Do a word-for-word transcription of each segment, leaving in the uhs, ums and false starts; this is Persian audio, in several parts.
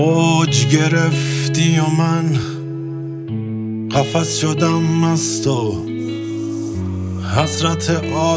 اوج گرفتی و من قفس شدم از تو، حسرت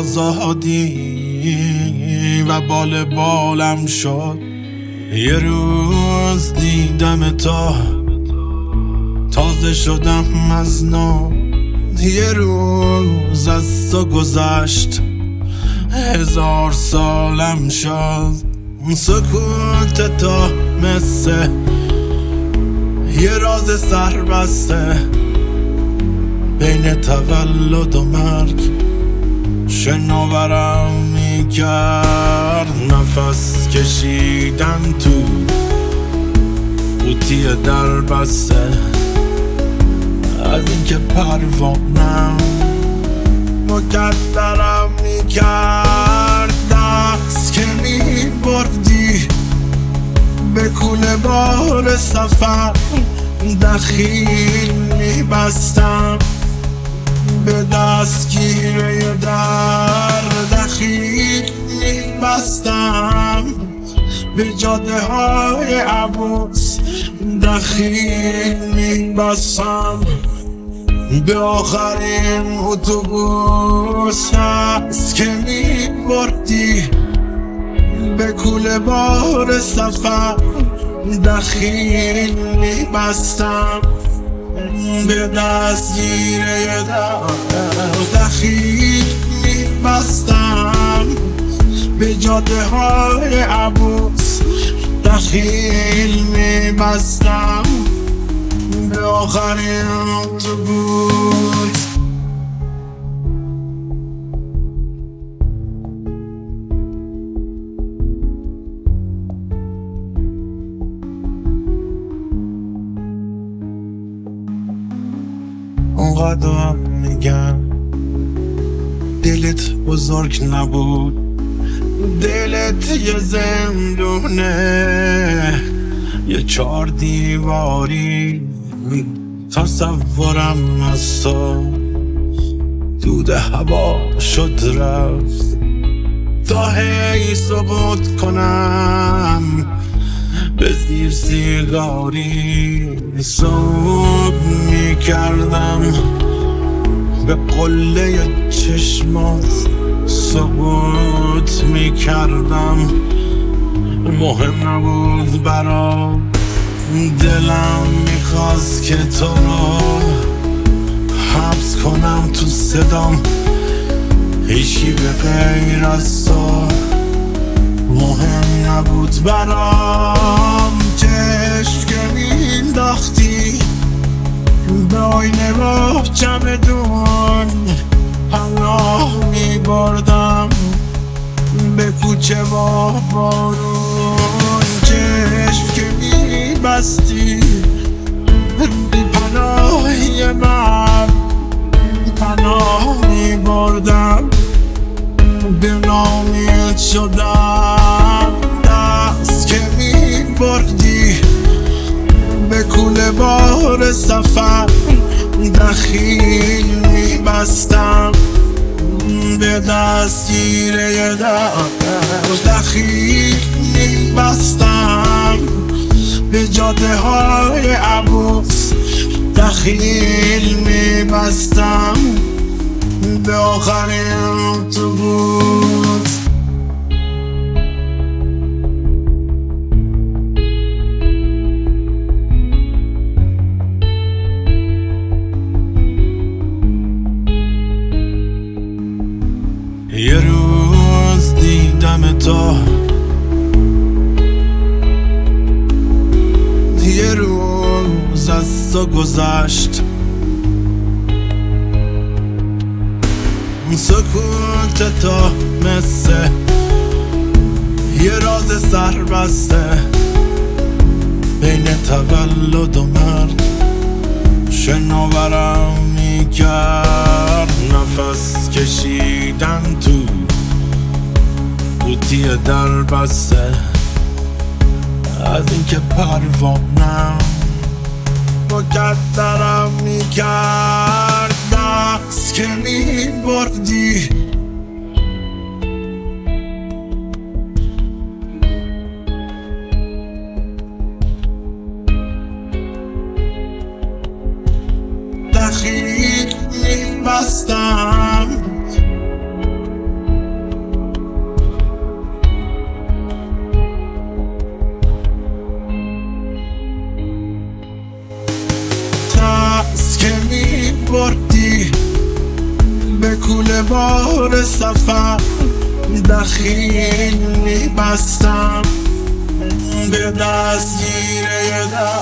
آزادی و بال بالم شد. یه روز دیدم تو، تازه شدم از نو. یه روز از تو گذشت، هزار سالم شد. سکوت تو مثل یه راز سربسته، بین تولد و مرگ شناورم میکرد. نفس کشیدن تو قوطی در بسته، از اینکه پروانم مقدرم میکرد. دست که میبردی به کوله بار سفر، دخیل میبستم به دستگیره در. دخیل میبستم به جاده های عبوس، دخیل میبستم به آخرین اتوبوس. هست که میبردی به کوله بار سفر، دخیل میبستم به دستگیره در. دخیل میبستم به جاده های عبوس، دخیل میبستم به آخرین اتوبوس. اونقدر میگم دلت بزرگ نبود، دلت یه زندونه، یه چار دیواری. تصورم از تو دود هوا شد رفت، تا هی سقوط کنم به زیر سیگاری. صبح میکردم به قله چشمات، سقوط میکردم مهم نبود برام. دلم میخواست که تو رو حبس کنم تو صدام، هیچی به غیر از تو مهم نبود برام. چشم که مینداختی به آینه با چمدون، پناه میبردم به کوچه با بارون. چشم که میبستی بی پناهی من، پناه میبردم به نامید شدم. دست که میبردی به کوله بار سفر، دخیل میبستم به دستگیره در. دخیل میبستم به جاده های عبوس، دخیل میبستم به آخرین اتوبوس. یه روز دیدم تو، یه روز از تو گذشت. سکوت تو مثل یه راز سربسته، بین تولد و مرگ شناورم میکرد. نفس کشیدن تو قوطی در بسته، از اینکه پروانم مقدرم میکرد. دست که میبردی دخیل میبستم. ترس که میبردی به کوله بار سفر دخیل میبستم، به دستگیر